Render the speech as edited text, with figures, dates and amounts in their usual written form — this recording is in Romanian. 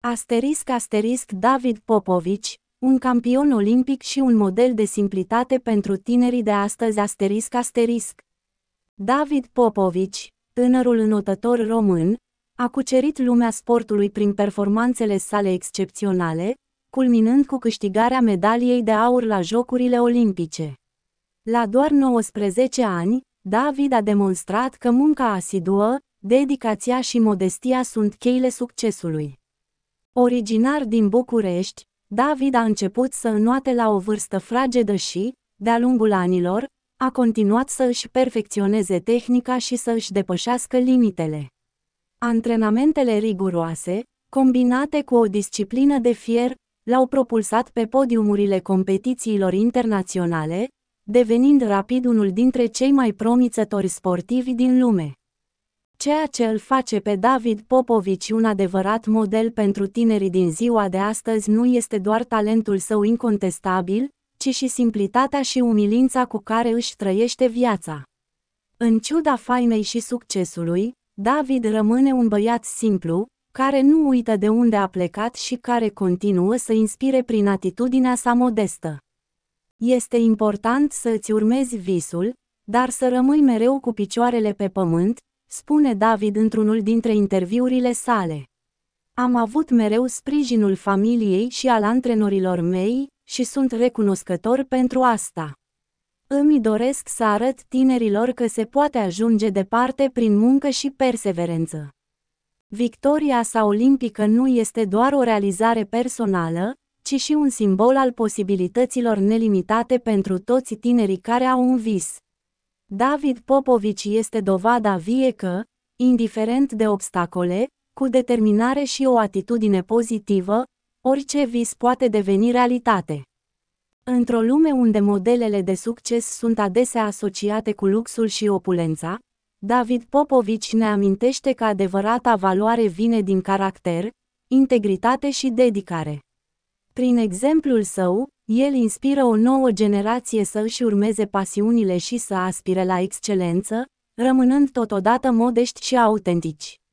David Popovici, un campion olimpic și un model de simplitate pentru tinerii de astăzi. David Popovici, tânărul înotător român, a cucerit lumea sportului prin performanțele sale excepționale, culminând cu câștigarea medaliei de aur la Jocurile Olimpice. La doar 19 ani, David a demonstrat că munca asiduă, dedicația și modestia sunt cheile succesului. Originar din București, David a început să înoate la o vârstă fragedă și, de-a lungul anilor, a continuat să își perfecționeze tehnica și să își depășească limitele. Antrenamentele riguroase, combinate cu o disciplină de fier, l-au propulsat pe podiumurile competițiilor internaționale, devenind rapid unul dintre cei mai promițători sportivi din lume. Ceea ce îl face pe David Popovici un adevărat model pentru tinerii din ziua de astăzi nu este doar talentul său incontestabil, ci și simplitatea și umilința cu care își trăiește viața. În ciuda faimei și succesului, David rămâne un băiat simplu, care nu uită de unde a plecat și care continuă să inspire prin atitudinea sa modestă. Este important să îți urmezi visul, dar să rămâi mereu cu picioarele pe pământ, spune David într-unul dintre interviurile sale. Am avut mereu sprijinul familiei și al antrenorilor mei, și sunt recunoscător pentru asta. Îmi doresc să arăt tinerilor că se poate ajunge departe prin muncă și perseverență. Victoria sa olimpică nu este doar o realizare personală, ci și un simbol al posibilităților nelimitate pentru toți tinerii care au un vis. David Popovici este dovada vie că, indiferent de obstacole, cu determinare și o atitudine pozitivă, orice vis poate deveni realitate. Într-o lume unde modelele de succes sunt adesea asociate cu luxul și opulența, David Popovici ne amintește că adevărata valoare vine din caracter, integritate și dedicare. Prin exemplul său, el inspiră o nouă generație să își urmeze pasiunile și să aspire la excelență, rămânând totodată modești și autentici.